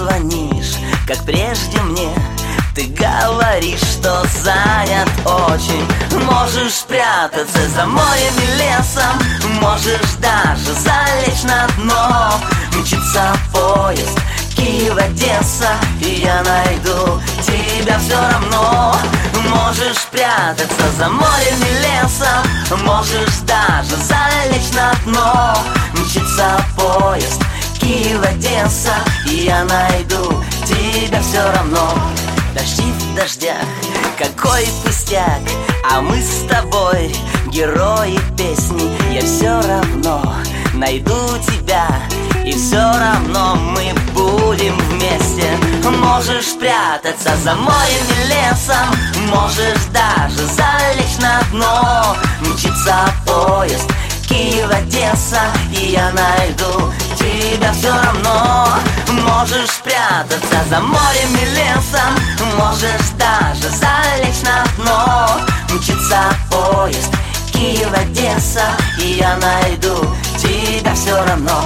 звонишь, как прежде мне. Ты говоришь, что занят очень. Можешь спрятаться за морем и лесом, можешь даже залечь на дно. Мчится поезд Киев-Одесса, и я найду тебя все равно. Можешь спрятаться за морем и лесом, можешь даже залечь на дно. Мчится поезд Киев-Одесса, и я найду тебя все равно. Дожди в дождях, какой пустяк, а мы с тобой герои песни. Я все равно найду тебя, и все равно мы будем вместе. Можешь спрятаться за морем и лесом, можешь даже залечь на дно. Мчится поезд Киев-Одесса, и я найду тебя все равно. Можешь спрятаться за морем и лесом, можешь даже залечь на дно. Мчится поезд Киев-Одесса, и я найду тебя все равно.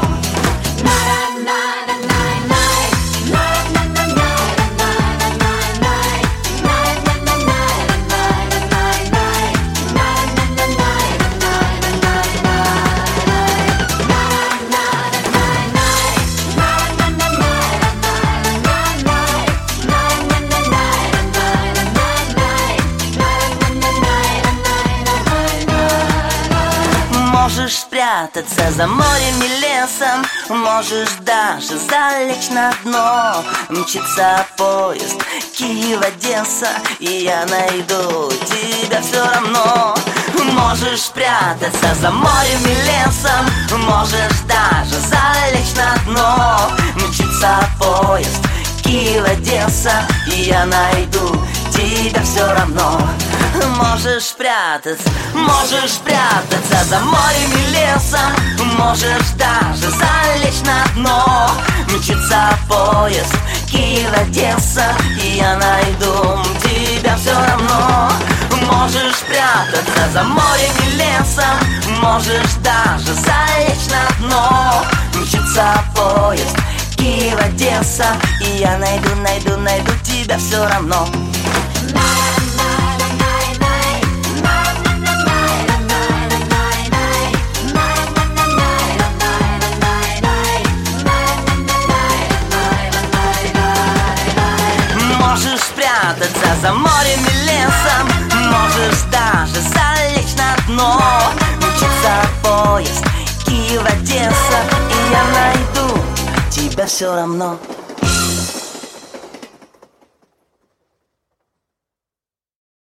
Можешь спрятаться за морем и лесом, можешь даже залечь на дно. Мчится поезд Киев-Одесса, и я найду тебя все равно. Можешь спрятаться за морем и лесом, можешь даже залечь на дно. Мчится поезд Киев-Одесса, и я найду тебя все равно. Можешь спрятаться за морем и лесом, можешь даже залечь на дно. Мчится поезд Киев-Одесса, и я найду тебя все равно. Можешь спрятаться за морем и лесом, можешь даже залечь на дно. Мчится поезд Киев-Одесса, и я найду тебя все равно. Можешь спрятаться за морем и лесом, можешь даже залечь на дно. Мчится поезд Киев-Одесса, и я найду тебя все равно.